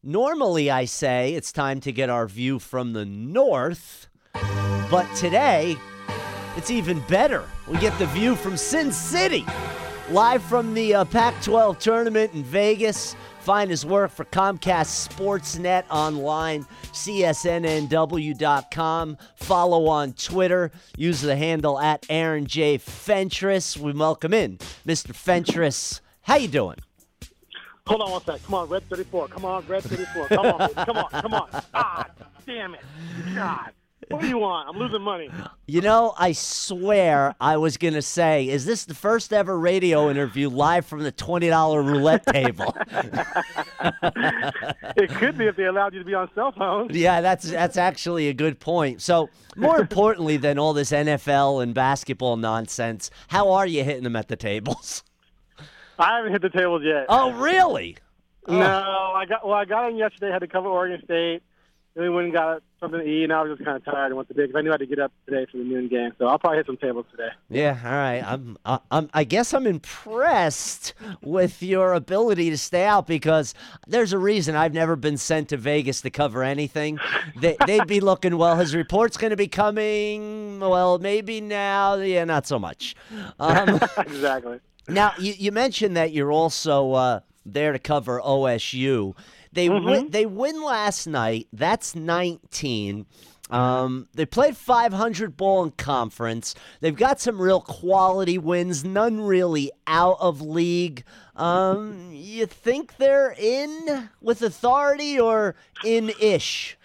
Normally, I say it's time to get our view from the north, but today, it's even better. We get the view from Sin City, live from the Pac-12 tournament in Vegas. Find his work for Comcast Sportsnet online, csnnw.com. Follow on Twitter. Use the handle at Aaron J. Fentress. We welcome in Mr. Fentress. How you doing? Hold on one sec. Come on, Red 34. Come on, Red 34. Come on, baby. Come on. God damn it. God. What do you want? I'm losing money. You know, I swear I was going to say, is this the first ever radio interview live from the $20 roulette table? It could be if they allowed you to be on cell phones. Yeah, that's actually a good point. So, more importantly than all this NFL and basketball nonsense, how are you hitting them at the tables? I haven't hit the tables yet. Oh, really? No, I got in yesterday. Had to cover Oregon State. Then we went and got something to eat, and I was just kind of tired and went to bed because I knew I had to get up today for the noon game. So I'll probably hit some tables today. Yeah, all right. I guess I'm impressed with your ability to stay out because there's a reason I've never been sent to Vegas to cover anything. They'd be looking, well, his report's going to be coming. Well, maybe now. Yeah, not so much. Exactly. Now, you mentioned that you're also there to cover OSU. They win last night. That's 19. They played 500 ball in conference. They've got some real quality wins, none really out of league. You think they're in with authority or in-ish?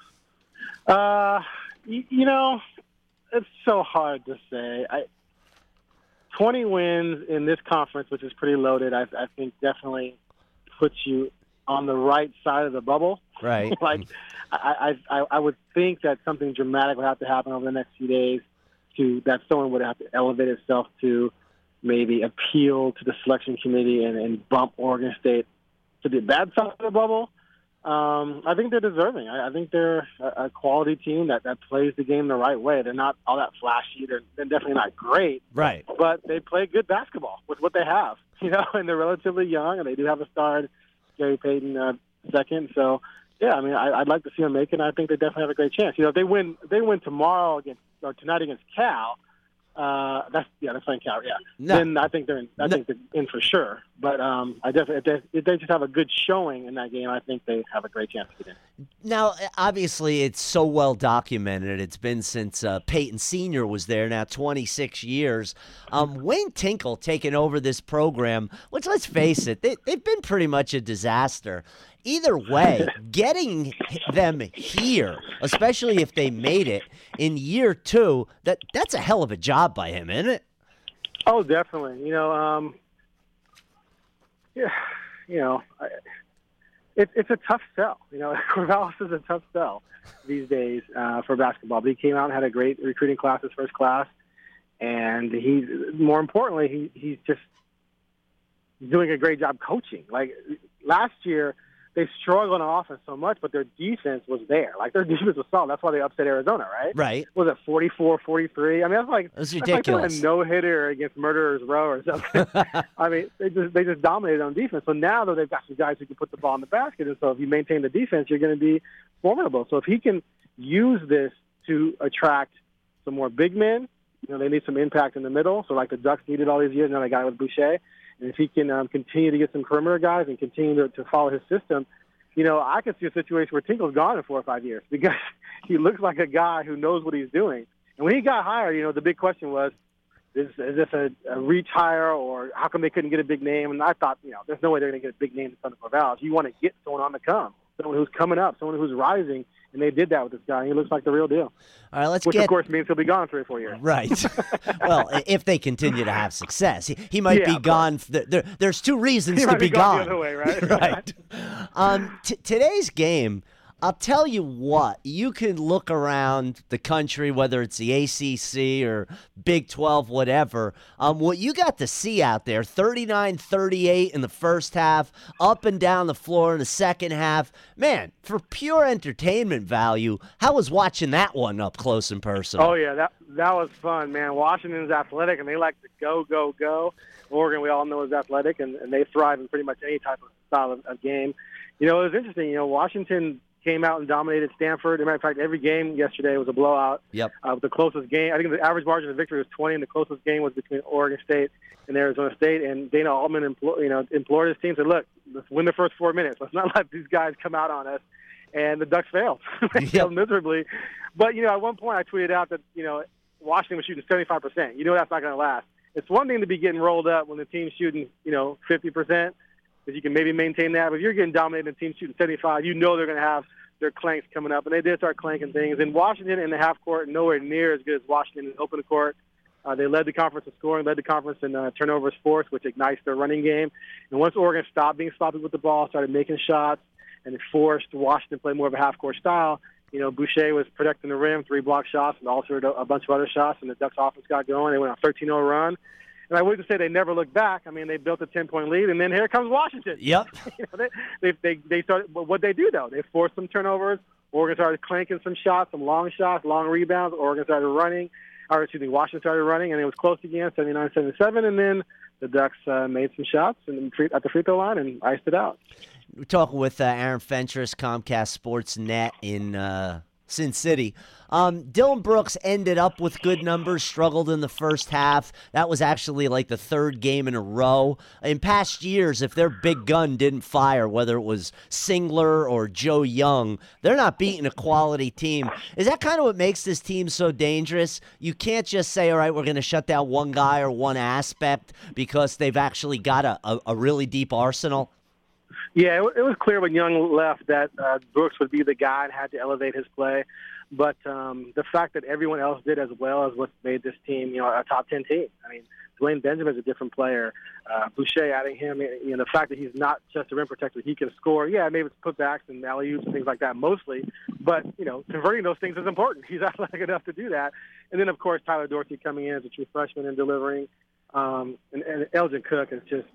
You know, it's so hard to say. 20 wins in this conference, which is pretty loaded, I think definitely puts you on the right side of the bubble. Right. Like, I would think that something dramatic would have to happen over the next few days that someone would have to elevate itself to maybe appeal to the selection committee and bump Oregon State to the bad side of the bubble. I think they're deserving. I think they're a quality team that plays the game the right way. They're not all that flashy. They're definitely not great. Right. But they play good basketball with what they have, and they're relatively young, and they do have a star in Gary Payton second. So, yeah, I mean, I'd like to see them make it, and I think they definitely have a great chance. If they win tomorrow tonight against Cal. That's playing Cal. Yeah, no. Then I think they're in. I think they're in for sure. But I definitely, if they just have a good showing in that game, I think they have a great chance to get in. Now, obviously, it's so well documented. It's been since Peyton Sr. was there now, 26 years. Wayne Tinkle taking over this program, which, let's face it, they've been pretty much a disaster. Either way, getting them here, especially if they made it in year two, that's a hell of a job by him, isn't it? Oh, definitely. It's a tough sell. Corvallis is a tough sell these days for basketball. But he came out and had a great recruiting class, his first class, and he's just doing a great job coaching. Like last year, they struggled on offense so much, but their defense was there. Like, their defense was solid. That's why they upset Arizona, right? Right. Was it 44-43? I mean, that's ridiculous. Like a no-hitter against Murderers Row or something. I mean, they just dominated on defense. So now, though, they've got some guys who can put the ball in the basket, and so if you maintain the defense, you're going to be formidable. So if he can use this to attract some more big men, they need some impact in the middle. So like the Ducks needed all these years, now they got it with Boucher. And if he can continue to get some perimeter guys and continue to follow his system, I could see a situation where Tinkle's gone in 4 or 5 years because he looks like a guy who knows what he's doing. And when he got hired, the big question was, is this a reach hire, or how come they couldn't get a big name? And I thought, there's no way they're going to get a big name in front of Corvallis. You want to get someone on the come, someone who's coming up, someone who's rising. And they did that with this guy. He looks like the real deal. All right, Which, of course, means he'll be gone 3 or 4 years. Right. Well, if they continue to have success, he might be gone. There's 2 reasons he to be gone. The other way, right? Right. Today's game, I'll tell you what, you can look around the country, whether it's the ACC or Big 12, whatever. What you got to see out there, 39-38 in the first half, up and down the floor in the second half. Man, for pure entertainment value, how was watching that one up close and personal? Oh, yeah, that was fun, man. Washington's athletic, and they like to go, go, go. Oregon, we all know, is athletic, and they thrive in pretty much any type of style of game. It was interesting. Washington came out and dominated Stanford. As a matter of fact, every game yesterday was a blowout. Yep. The closest game, I think the average margin of victory was 20, and the closest game was between Oregon State and Arizona State. And Dana Altman implored his team, said, look, let's win the first 4 minutes. Let's not let these guys come out on us. And the Ducks failed. They failed miserably. But, at one point I tweeted out that, Washington was shooting 75%. That's not going to last. It's one thing to be getting rolled up when the team's shooting, 50%, because you can maybe maintain that. But if you're getting dominated and the team's shooting 75, they're going to have their clanks coming up. And they did start clanking things. And Washington in the half court, nowhere near as good as Washington in the open court. They led the conference in scoring, led the conference in turnovers forced, which ignites their running game. And once Oregon stopped being sloppy with the ball, started making shots, and it forced Washington to play more of a half-court style, Boucher was protecting the rim, 3 block shots, and also a bunch of other shots, and the Ducks offense got going. They went on a 13-0 run. And I wouldn't say they never looked back. I mean, they built a 10-point lead, and then here comes Washington. Yep. They started. But what they do, though, they forced some turnovers. Oregon started clanking some shots, some long shots, long rebounds. Washington started running, and it was close again, 79-77, and then the Ducks made some shots at the free throw line and iced it out. We're talking with Aaron Fentress, Comcast Sports Net in Sin City. Dylan Brooks ended up with good numbers, struggled in the first half. That was actually like the third game in a row. In past years, if their big gun didn't fire, whether it was Singler or Joe Young, they're not beating a quality team. Is that kind of what makes this team so dangerous? You can't just say, all right, we're going to shut down one guy or one aspect because they've actually got a really deep arsenal. Yeah, it was clear when Young left that Brooks would be the guy and had to elevate his play. But the fact that everyone else did as well as what made this team, a top 10 team. I mean, Dwayne Benjamin's a different player. Boucher, adding him, the fact that he's not just a rim protector, he can score. Yeah, maybe it's putbacks and alley-oops and things like that mostly. But, converting those things is important. He's athletic enough to do that. And then, of course, Tyler Dorsey coming in as a true freshman and delivering. And Elgin Cook is just,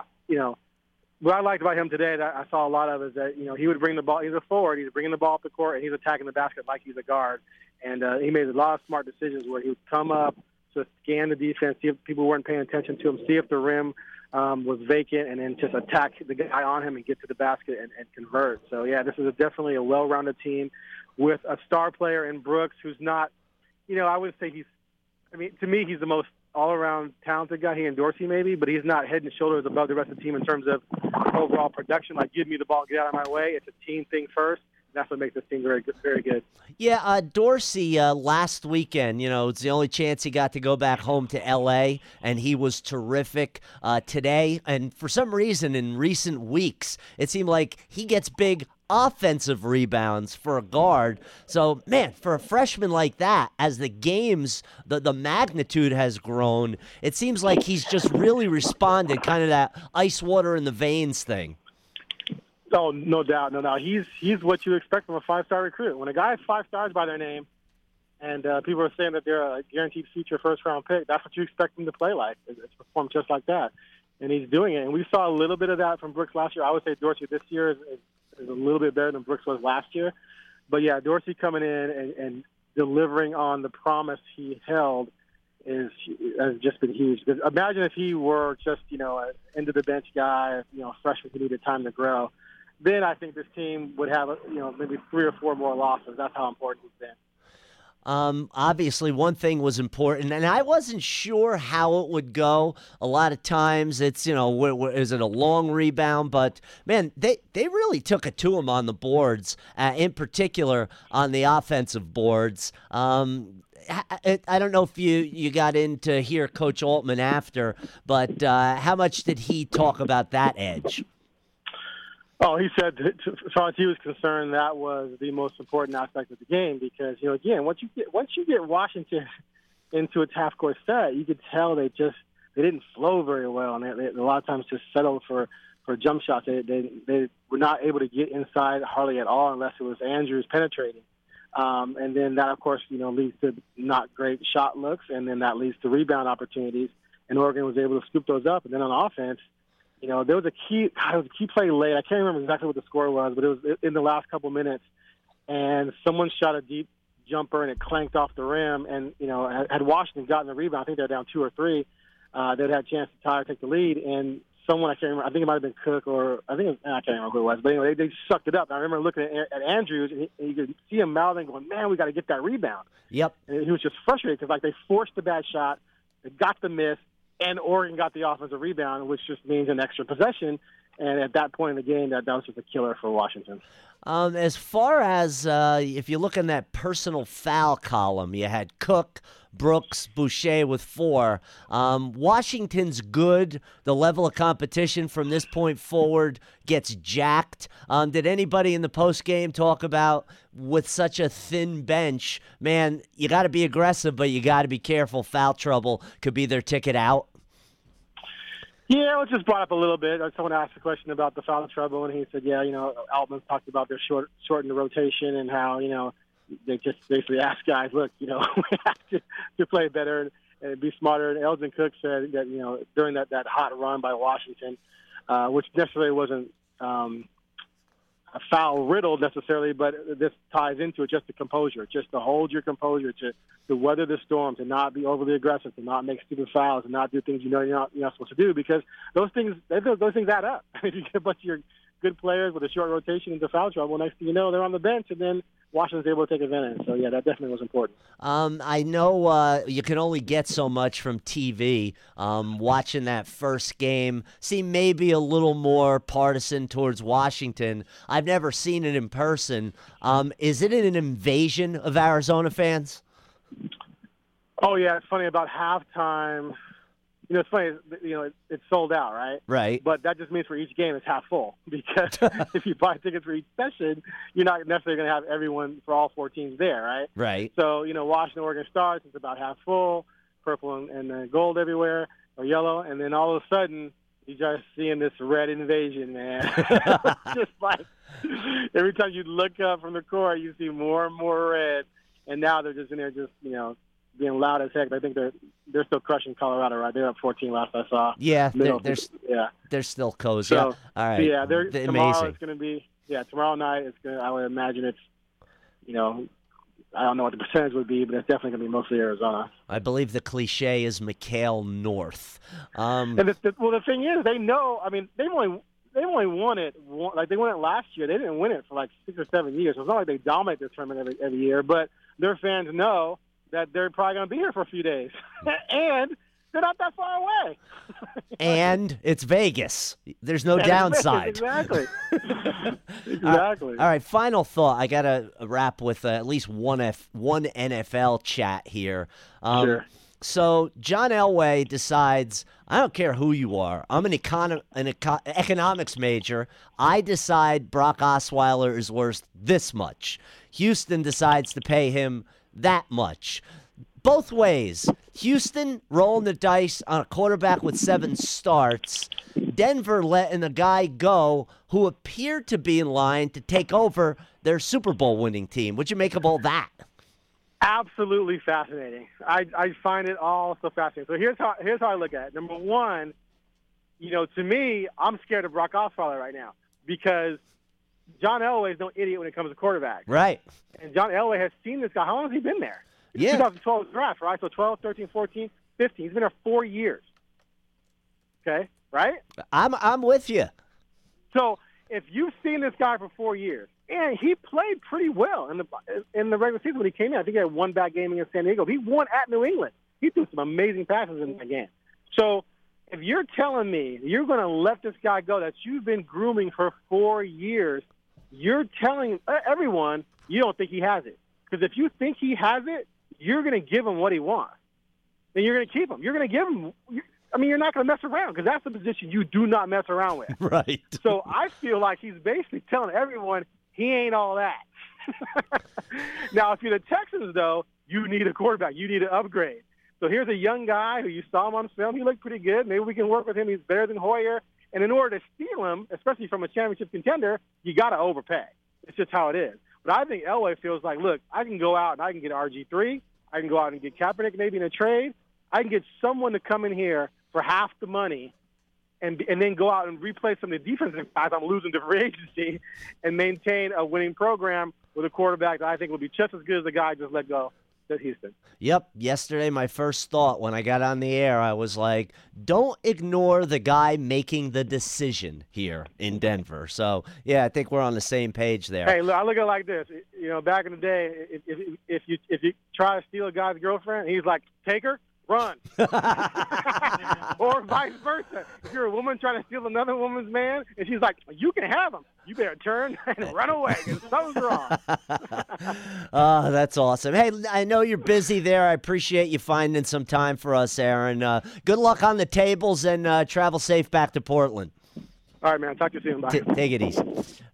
what I liked about him today that I saw a lot of is that, he would bring the ball. He's a forward. He's bringing the ball up the court, and he's attacking the basket like he's a guard. And he made a lot of smart decisions where he would come up to scan the defense, see if people weren't paying attention to him, see if the rim was vacant, and then just attack the guy on him and get to the basket and convert. So, yeah, this is definitely a well-rounded team with a star player in Brooks who's not, I wouldn't say to me, he's the most all-around talented guy. He and Dorsey maybe, but he's not head and shoulders above the rest of the team in terms of overall production. Like, give me the ball, get out of my way. It's a team thing first. That's what makes this team very good. Very good. Yeah, Dorsey last weekend, it's the only chance he got to go back home to L.A., and he was terrific today. And for some reason, in recent weeks, it seemed like he gets big offensive rebounds for a guard. So, man, for a freshman like that, as the games, the magnitude has grown, it seems like he's just really responded, kind of that ice water in the veins thing. Oh, no doubt, no doubt. He's what you expect from a 5-star recruit. When a guy has 5 stars by their name, and people are saying that they're a guaranteed future first-round pick, that's what you expect him to play like. It's perform just like that, and he's doing it. And we saw a little bit of that from Brooks last year. I would say Dorsey this year is a little bit better than Brooks was last year. But, yeah, Dorsey coming in and delivering on the promise he held has just been huge. Because imagine if he were just, an end-of-the-bench guy, freshman who needed time to grow. Then I think this team would have, maybe 3 or 4 more losses. That's how important he's been. Obviously, one thing was important, and I wasn't sure how it would go. A lot of times it's, is it a long rebound? But, man, they really took it to him on the boards, in particular on the offensive boards. I don't know if you got in to hear Coach Altman after, but how much did he talk about that edge? Oh, he said, as far as he was concerned, that was the most important aspect of the game because, again, once you get Washington into its half-court set, you could tell they didn't flow very well, and they a lot of times just settled for jump shots. They were not able to get inside hardly at all unless it was Andrews penetrating. And then that, of course, leads to not great shot looks, and then that leads to rebound opportunities. And Oregon was able to scoop those up. And then on offense, there was a key play late. I can't remember exactly what the score was, but it was in the last couple minutes. And someone shot a deep jumper, and it clanked off the rim. And, had Washington gotten the rebound, I think they were down 2 or 3, they'd had a chance to tie or take the lead. And someone, I can't remember. I think it might have been Cook, or I can't remember who it was. But anyway, they sucked it up. I remember looking at Andrews, and you could see him mouthing, going, "Man, we got to get that rebound." Yep. And he was just frustrated because they forced the bad shot, they got the miss, and Oregon got the offensive rebound, which just means an extra possession. And at that point in the game, that was just a killer for Washington. As far as if you look in that personal foul column, you had Cook, Brooks, Boucher with 4. Washington's good. The level of competition from this point forward gets jacked. Did anybody in the postgame talk about, with such a thin bench, man, you got to be aggressive, but you got to be careful. Foul trouble could be their ticket out? Yeah, it was just brought up a little bit. Someone asked a question about the foul trouble, and he said, Altman's talked about their shortened the rotation and how, they just basically asked guys, look, we have to play better and be smarter. And Elgin Cook said that, during that hot run by Washington, which necessarily wasn't a foul riddled necessarily, but this ties into it, just the composure, just to hold your composure, to weather the storm, to not be overly aggressive, to not make stupid fouls, and not do things you're not supposed to do, because those things add up. If you get a bunch of your good players with a short rotation into foul trouble, next thing you know, they're on the bench, and then Washington's able to take advantage. So, yeah, that definitely was important. I know you can only get so much from TV. Watching that first game seemed maybe a little more partisan towards Washington. I've never seen it in person. Is it an invasion of Arizona fans? Oh, yeah, it's funny. About halftime, it's funny, it's sold out, right? Right. But that just means for each game it's half full, because if you buy tickets for each session, you're not necessarily going to have everyone for all 4 teams there, right? Right. So, Washington, Oregon starts, it's about half full, purple and gold everywhere, or yellow, and then all of a sudden you just seeing this red invasion, man. Just like every time you look up from the court, you see more and more red, and now they're just in there being loud as heck. I think they're still crushing Colorado, right? They're up 14 last I saw. Yeah, they're still cozy. So, all right. Yeah, tomorrow amazing. it's going to be. Yeah, tomorrow night I would imagine it's. I don't know what the percentage would be, but it's definitely going to be mostly Arizona. I believe the cliche is McHale North. And the thing is, they know. I mean, they've only won it. They won it last year. They didn't win it for 6 or 7 years. So it's not like they dominate this tournament every year, but their fans know that they're probably going to be here for a few days. And they're not that far away. And it's Vegas. There's no downside. Exactly. Exactly. All right, final thought. I got to wrap with at least one NFL chat here. Sure. So John Elway decides, I don't care who you are. I'm an economics major. I decide Brock Osweiler is worth this much. Houston decides to pay him that much. Both ways. Houston rolling the dice on a quarterback with 7 starts. Denver letting a guy go who appeared to be in line to take over their Super Bowl winning team. What'd you make of all that? Absolutely fascinating. I find it all so fascinating. So here's how I look at it. Number one, to me, I'm scared of Brock Osweiler right now, because John Elway is no idiot when it comes to quarterback. Right. And John Elway has seen this guy. How long has he been there? Yeah. 2012 draft, right? So 12, 13, 14, 15. He's been there 4 years. Okay, right? I'm with you. So if you've seen this guy for 4 years, and he played pretty well in the regular season when he came in. I think he had one bad game against San Diego. He won at New England. He threw some amazing passes in that game. So if you're telling me you're going to let this guy go that you've been grooming for 4 years, you're telling everyone you don't think he has it. Because if you think he has it, you're going to give him what he wants. Then you're going to keep him. You're going to give him you're not going to mess around, because that's the position you do not mess around with. Right. So I feel like he's basically telling everyone he ain't all that. Now, if you're the Texans, though, you need a quarterback. You need an upgrade. So here's a young guy who you saw him on film. He looked pretty good. Maybe we can work with him. He's better than Hoyer. And in order to steal him, especially from a championship contender, you got to overpay. It's just how it is. But I think Elway feels like, look, I can go out and I can get RG3. I can go out and get Kaepernick maybe in a trade. I can get someone to come in here for half the money and then go out and replace some of the defensive guys I'm losing to free agency and maintain a winning program with a quarterback that I think will be just as good as the guy I just let go. to Houston. Yep. Yesterday, my first thought when I got on the air, I was like, don't ignore the guy making the decision here in Denver. So, yeah, I think we're on the same page there. Hey, look, I look at it like this. Back in the day, if you try to steal a guy's girlfriend, he's like, take her, run. Or vice versa. If you're a woman trying to steal another woman's man, and she's like, you can have him, you better turn and run away because something's wrong. Oh, that's awesome. Hey, I know you're busy there. I appreciate you finding some time for us, Aaron. Good luck on the tables and travel safe back to Portland. All right, man. Talk to you soon. Bye. Take it easy.